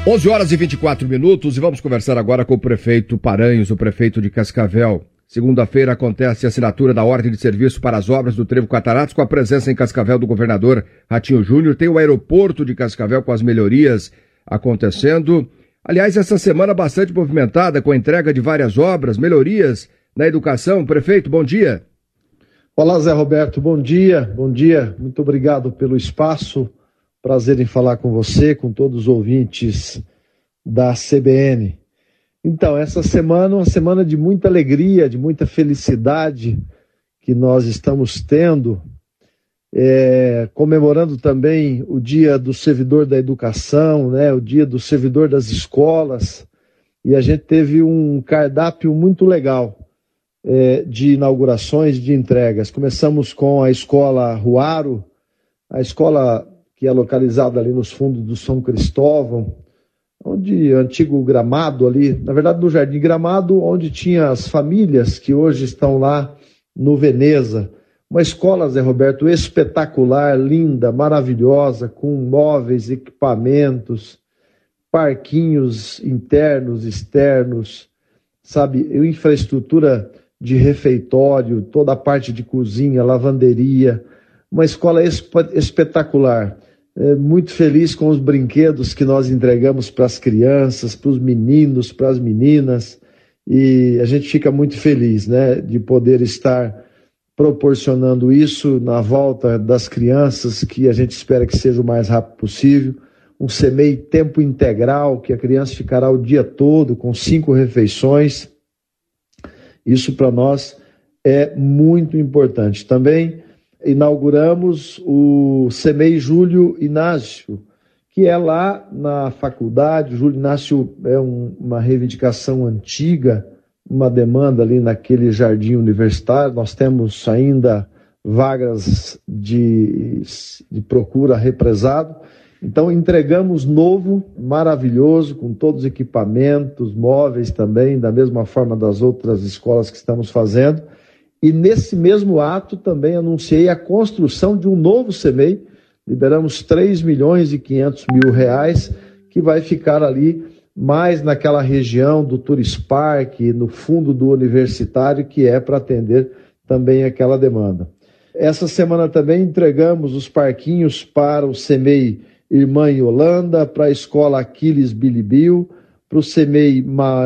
11 horas e 24 minutos e vamos conversar agora com o prefeito Paranhos, o prefeito de Cascavel. Segunda-feira acontece a assinatura da ordem de serviço para as obras do Trevo Cataratas, com a presença em Cascavel do governador Ratinho Júnior. Tem o aeroporto de Cascavel com as melhorias acontecendo. Aliás, essa semana bastante movimentada com a entrega de várias obras, melhorias na educação. Prefeito, bom dia. Olá, Zé Roberto, bom dia. Bom dia, muito obrigado pelo espaço. Prazer em falar com você, com todos os ouvintes da CBN. Então, essa semana é uma semana de muita alegria, de muita felicidade que nós estamos tendo, comemorando também o Dia do Servidor da Educação, né, o Dia do Servidor das Escolas, e a gente teve um cardápio muito legal de inaugurações, de entregas. Começamos com a Escola Ruaro, a escola que é localizada ali nos fundos do São Cristóvão, onde antigo gramado ali, na verdade no Jardim Gramado, onde tinha as famílias que hoje estão lá no Veneza. Uma escola, Zé Roberto, espetacular, linda, maravilhosa, com móveis, equipamentos, parquinhos internos, externos, sabe, infraestrutura de refeitório, toda a parte de cozinha, lavanderia, uma escola espetacular. Muito feliz com os brinquedos que nós entregamos para as crianças, para os meninos, para as meninas, e a gente fica muito feliz, né, de poder estar proporcionando isso na volta das crianças, que a gente espera que seja o mais rápido possível. Um CMEI tempo integral, que a criança ficará o dia todo com 5 refeições. Isso para nós é muito importante. Também inauguramos o CMEI Júlio Inácio, que é lá na faculdade. O Júlio Inácio é uma reivindicação antiga, uma demanda ali naquele jardim universitário. Nós temos ainda vagas de procura represado. Então entregamos novo, maravilhoso, com todos os equipamentos, móveis também, da mesma forma das outras escolas que estamos fazendo. E nesse mesmo ato também anunciei a construção de um novo CMEI, liberamos 3.500.000 reais, que vai ficar ali mais naquela região do Tourist Park, no fundo do universitário, que é para atender também aquela demanda. Essa semana também entregamos os parquinhos para o CMEI Irmã Yolanda, para a Escola Aquiles Bilibil, para o CMEI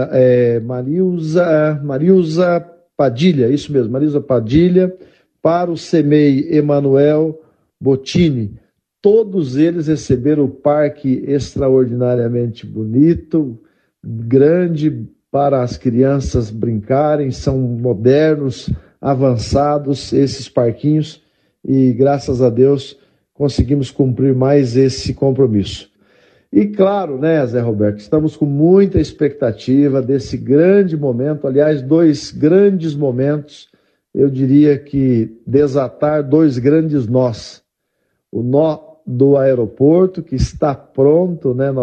Marilza Padilha, isso mesmo, Marisa Padilha, para o CMEI Emanuel Bottini. Todos eles receberam o parque extraordinariamente bonito, grande, para as crianças brincarem, são modernos, avançados esses parquinhos, e graças a Deus conseguimos cumprir mais esse compromisso. E claro, né, Zé Roberto, estamos com muita expectativa desse grande momento, aliás, 2 grandes momentos, eu diria que desatar 2 grandes nós. O nó do aeroporto, que está pronto, né,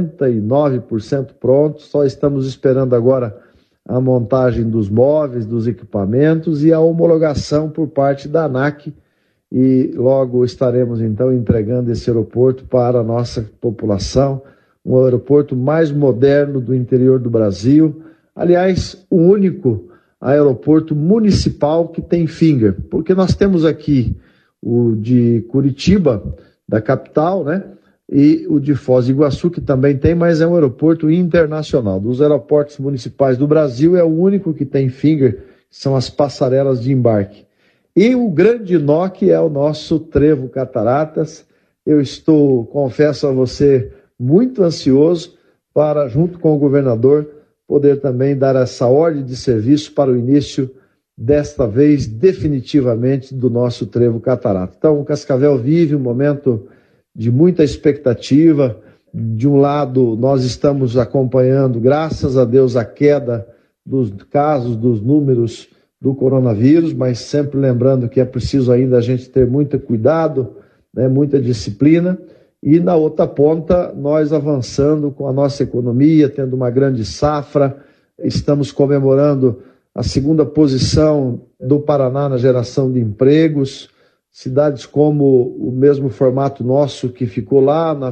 99% pronto, só estamos esperando agora a montagem dos móveis, dos equipamentos e a homologação por parte da ANAC, e logo estaremos então entregando esse aeroporto para a nossa população, um aeroporto mais moderno do interior do Brasil, aliás, o único aeroporto municipal que tem finger, porque nós temos aqui o de Curitiba, da capital, né, e o de Foz do Iguaçu, que também tem, mas é um aeroporto internacional. Dos aeroportos municipais do Brasil, é o único que tem finger, que são as passarelas de embarque. E o grande nó que é o nosso Trevo Cataratas. Eu estou, confesso a você, muito ansioso para, junto com o governador, poder também dar essa ordem de serviço para o início, desta vez, definitivamente, do nosso Trevo Catarata. Então, o Cascavel vive um momento de muita expectativa. De um lado, nós estamos acompanhando, graças a Deus, a queda dos casos, dos números do coronavírus, mas sempre lembrando que é preciso ainda a gente ter muito cuidado, né, muita disciplina, e na outra ponta nós avançando com a nossa economia, tendo uma grande safra. Estamos comemorando a 2ª posição do Paraná na geração de empregos, cidades como o mesmo formato nosso, que ficou lá na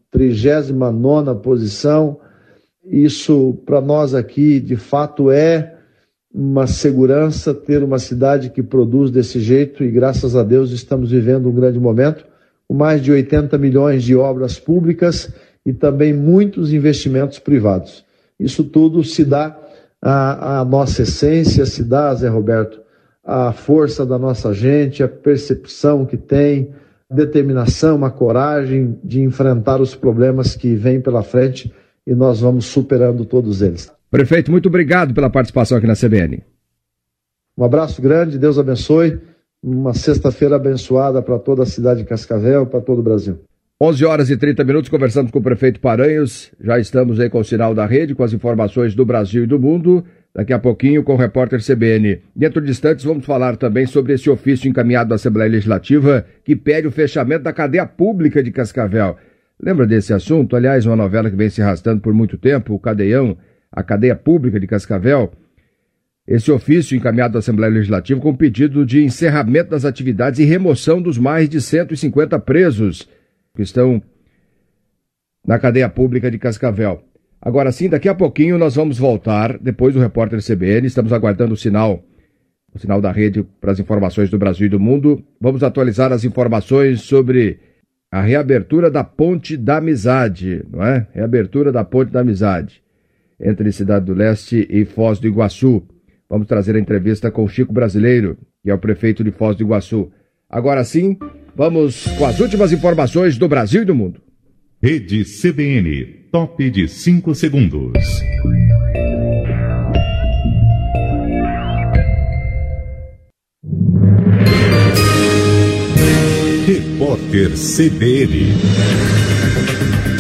39ª posição. Isso, para nós aqui, de fato, é uma segurança ter uma cidade que produz desse jeito, e graças a Deus estamos vivendo um grande momento, com mais de 80 milhões de obras públicas e também muitos investimentos privados. Isso tudo se dá à nossa essência, se dá, Zé Roberto, a força da nossa gente, a percepção que tem, a determinação, a coragem de enfrentar os problemas que vêm pela frente, e nós vamos superando todos eles. Prefeito, muito obrigado pela participação aqui na CBN. Um abraço grande, Deus abençoe. Uma sexta-feira abençoada para toda a cidade de Cascavel, para todo o Brasil. 11h30, conversamos com o prefeito Paranhos. Já estamos aí com o sinal da rede, com as informações do Brasil e do mundo. Daqui a pouquinho com o repórter CBN. Dentro de instantes vamos falar também sobre esse ofício encaminhado da Assembleia Legislativa que pede o fechamento da cadeia pública de Cascavel. Lembra desse assunto? Aliás, uma novela que vem se arrastando por muito tempo, o Cadeião, a cadeia pública de Cascavel. Esse ofício encaminhado da Assembleia Legislativa com pedido de encerramento das atividades e remoção dos mais de 150 presos que estão na cadeia pública de Cascavel. Agora sim, daqui a pouquinho nós vamos voltar, depois do repórter CBN, estamos aguardando o sinal da rede para as informações do Brasil e do mundo. Vamos atualizar as informações sobre a reabertura da Ponte da Amizade, não é? Reabertura da Ponte da Amizade entre Cidade do Leste e Foz do Iguaçu. Vamos trazer a entrevista com o Chico Brasileiro, que é o prefeito de Foz do Iguaçu. Agora sim, vamos com as últimas informações do Brasil e do mundo. Rede CBN, top de 5 segundos. Repórter CBN.